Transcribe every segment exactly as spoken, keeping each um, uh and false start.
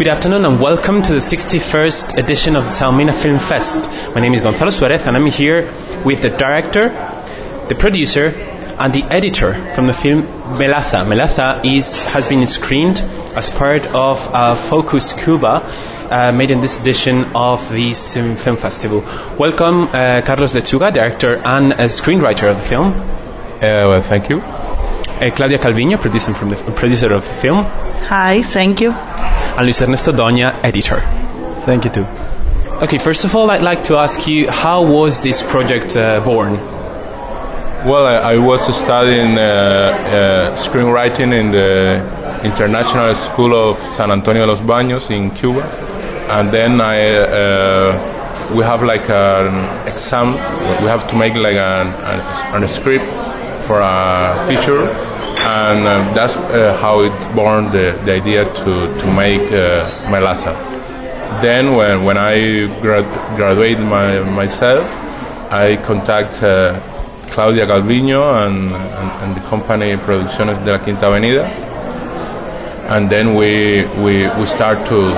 Good afternoon and welcome to the sixty-first edition of the Taormina Film Fest. My name is Gonzalo Suarez and I'm here with the director, the producer and the editor from the film Melaza. Melaza is, has been screened as part of uh, Focus Cuba, uh, made in this edition of the um, film festival. Welcome uh, Carlos Lechuga, director and uh, screenwriter of the film. Uh, well, thank you. Uh, Claudia Calviño, producer, from the, producer of the film. Hi, thank you. And Luis Ernesto Doña, editor. Thank you too. Okay, first of all, I'd like to ask you, how was this project uh, born? Well, I, I was studying uh, uh, screenwriting in the International School of San Antonio de los Baños in Cuba, and then I uh, we have like an exam. We have to make like an, an, a script for a feature, and uh, that's uh, how it born the, the idea to to make uh, Melaza. Then when when I grad, graduated my, myself, I contact uh, Claudia Calviño and, and, and the company Producciones de la Quinta Avenida, and then we we we start to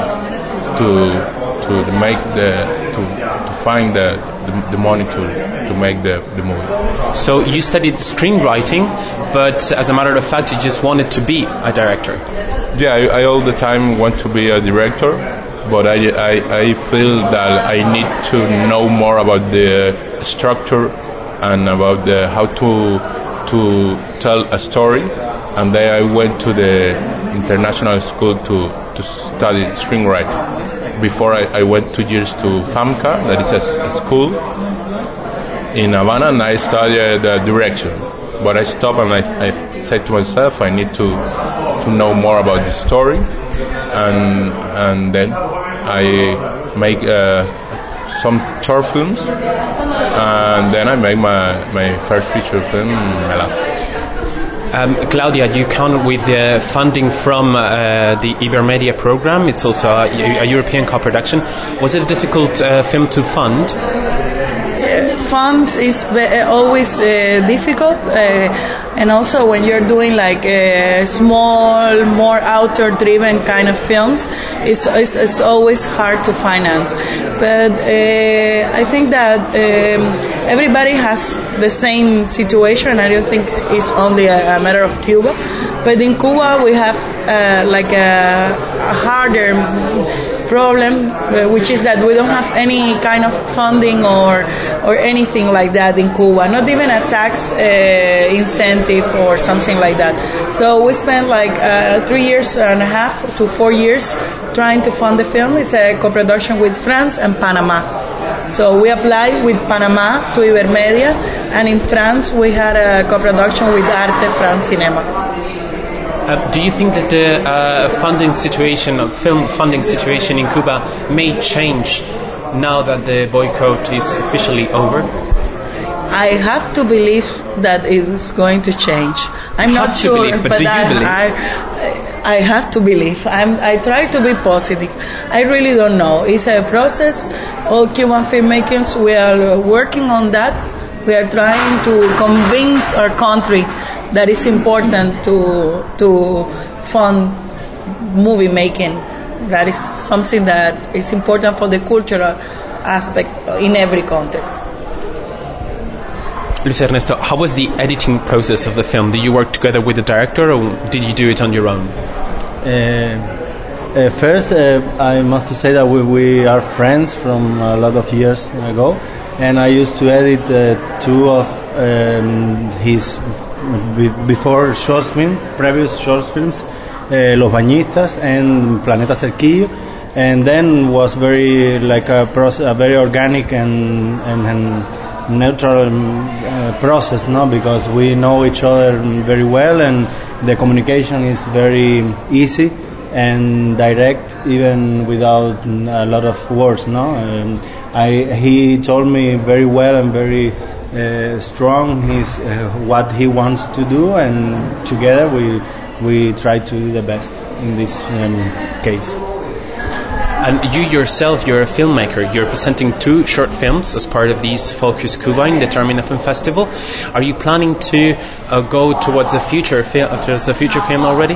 to to make the to to find the the, the money to to make the, the movie. So you studied screenwriting, but as a matter of fact, you just wanted to be a director. Yeah, I, I all the time want to be a director, but I, I I feel that I need to know more about the structure and about the, how to to tell a story. And then I went to the international school to, to study screenwriting. Before I, I went two years to FAMCA, that is a, a school in Havana, and I studied uh, direction. But I stopped and I, I said to myself, I need to to know more about the story, and and then I make uh, some short films, and then I made my, my first feature film, Melaza. Um, Claudia, you count with the funding from uh, the Ibermedia program. It's also a, a European co-production. Was it a difficult uh, film to fund? Uh, funds is always uh, difficult, uh, and also when you're doing like uh, small, more author-driven kind of films, it's, it's, it's always hard to finance. But uh, I think that um, everybody has the same situation. I don't think it's only a, a matter of Cuba, but in Cuba we have uh, like a, a harder problem, which is that we don't have any kind of funding or or anything like that in Cuba, not even a tax uh, incentive or something like that. So we spent like uh, three years and a half to four years trying to fund the film. It's a co-production with France and Panama. So we applied with Panama to Ibermedia, and in France we had a co-production with Arte France Cinema. Uh, do you think that the uh, funding situation, uh, film funding situation in Cuba may change now that the boycott is officially over? I have to believe that it is going to change. I'm you not have sure, to believe, but, but do you I, believe? I, I have to believe. I'm, I try to be positive. I really don't know. It's a process. All Cuban filmmakers, we are working on that. We are trying to convince our country that it's important to to fund movie making. That is something that is important for the cultural aspect in every country. Luis Ernesto, how was the editing process of the film? Did you work together with the director, or did you do it on your own? Uh, uh, first, uh, I must say that we, we are friends from a lot of years ago, and I used to edit uh, two of um, his before short film, previous short films, uh, Los Bañistas and Planeta Cerquillo, and then was very like a process, a very organic and and, and neutral uh, process, no, because we know each other very well, and the communication is very easy and direct, even without a lot of words, no. Um, I he told me very well and very uh, strong his uh, what he wants to do, and together we we try to do the best in this um, case. And you yourself, you're a filmmaker. You're presenting two short films as part of these Focus Cuba in the Taormina Film Festival. Are you planning to uh, go towards the future, fil- towards the future film already?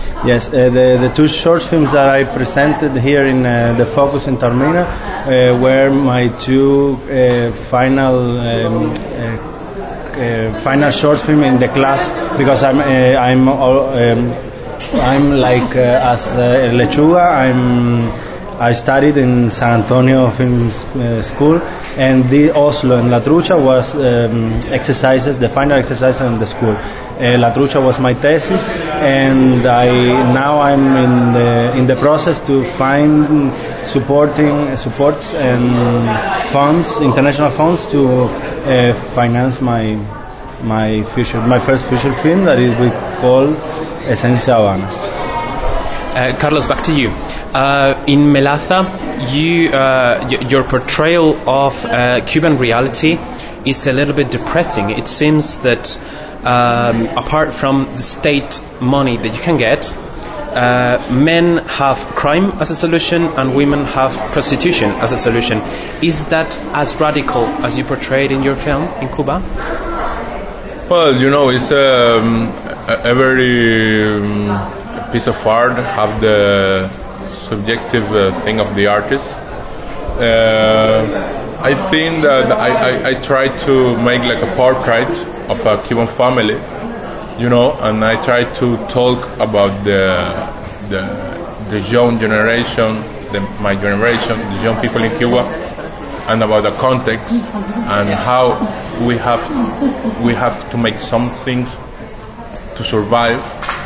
Yes, uh, the, the two short films that I presented here in uh, the Focus in Taormina uh, were my two uh, final um, uh, uh, final short film in the class, because I'm uh, I'm um, I'm like uh, as uh, Lechuga. I'm I studied in San Antonio Film uh, School, and the Oslo and La Trucha was um, exercises, the final exercises in the school. Uh, La Trucha was my thesis, and I now I'm in the in the process to find supporting supports and funds, international funds, to uh, finance my my future my first feature film that is we call Esencia Habana. Uh, Carlos, back to you. Uh, in Melaza, you, uh, y- your portrayal of uh, Cuban reality is a little bit depressing. It seems that um, apart from the state money that you can get, uh, men have crime as a solution and women have prostitution as a solution. Is that as radical as you portrayed in your film in Cuba? Well, you know, it's um, a, a very um, piece of art, have the subjective uh, thing of the artist. Uh, I think that I, I, I try to make like a portrait of a Cuban family, you know, and I try to talk about the the, the young generation, the, my generation, the young people in Cuba, and about the context and how we have we have to make some things to survive.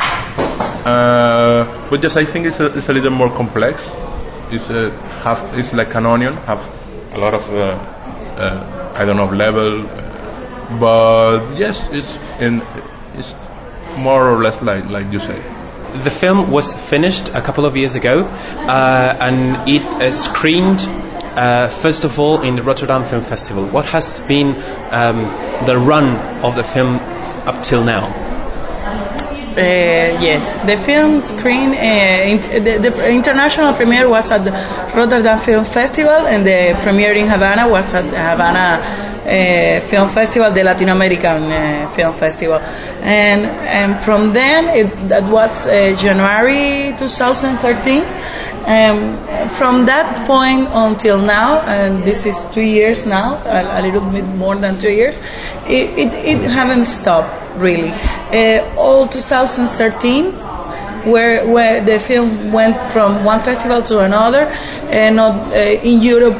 Uh, but just I think it's a, it's a little more complex. It's a, have it's like an onion, have a lot of uh, uh, I don't know level, uh, but yes, it's in it's more or less like like you say. The film was finished a couple of years ago, uh, and it uh, screened uh, first of all in the Rotterdam Film Festival. What has been um, the run of the film up till now? Uh, yes, the film screen, uh, in, the, the international premiere was at the Rotterdam Film Festival, and the premiere in Havana was at the Havana uh, Film Festival, the Latin American uh, Film Festival. And and from then, it, that was uh, January twenty thirteen. Um, from that point until now, and this is two years now, a, a little bit more than two years, it, it, it haven't stopped really. Uh, all twenty thirteen, where where the film went from one festival to another, and not, uh, in Europe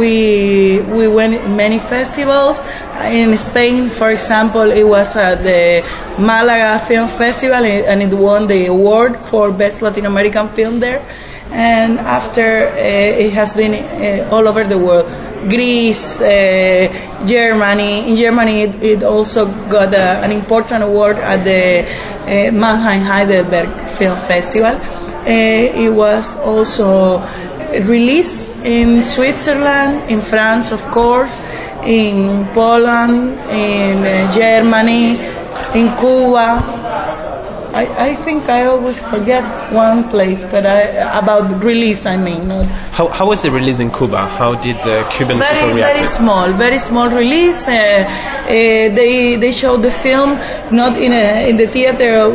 we we went in many festivals. In Spain, for example, it was at the Malaga Film Festival, and it won the award for Best Latin American Film there. And after, uh, it has been uh, all over the world. Greece, uh, Germany. In Germany, it, it also got a, an important award at the uh, Mannheim Heidelberg Film Festival. Uh, it was also released in Switzerland, in France, of course, in Poland, in uh, Germany, in Cuba. I, I think I always forget one place, but I, about release, I mean. Not How how was the release in Cuba? How did the Cuban very, people react? Very small, very small release. Uh, uh, they they showed the film not in a in the theater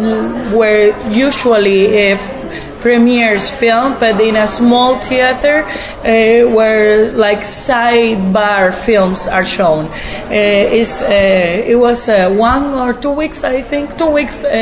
where usually uh, premieres film, but in a small theater uh, where like sidebar films are shown. Uh, it's, uh, it was uh, one or two weeks, I think, two weeks uh,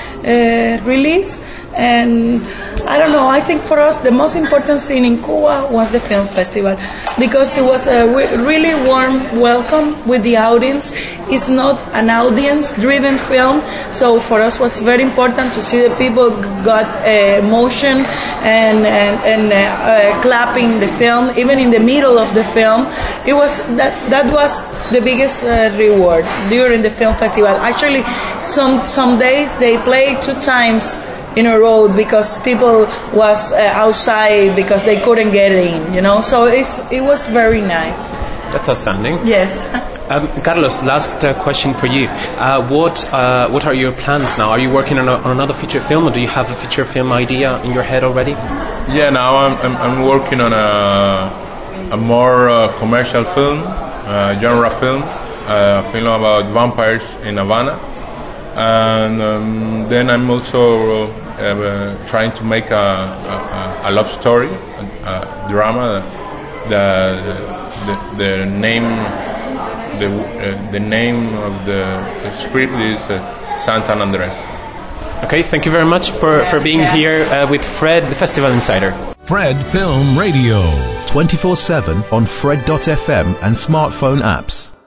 uh, release. And I don't know, I think for us the most important scene in Cuba was the film festival, because it was a really warm welcome with the audience. It's not an audience driven film, so for us was very important to see the people got uh, emotion and and, and uh, uh, clapping the film, even in the middle of the film. It was that that was the biggest uh, reward during the film festival. Actually, some some days they played two times in a row because people was uh, outside because they couldn't get in, you know. So it's it was very nice. That's outstanding. Yes. Um, Carlos, last uh, question for you. Uh, what uh, what are your plans now? Are you working on, a, on another feature film, or do you have a feature film idea in your head already? Yeah, now I'm I'm, I'm working on a a more uh, commercial film, uh, genre film, a film about vampires in Havana. And um, then I'm also uh, trying to make a, a, a love story, a, a drama. The, the the name the uh, the name of the script is uh, Sant Andres. Okay, thank you very much for, for being here uh, with Fred, the Festival Insider. Fred Film Radio. twenty-four seven on Fred dot f m and smartphone apps.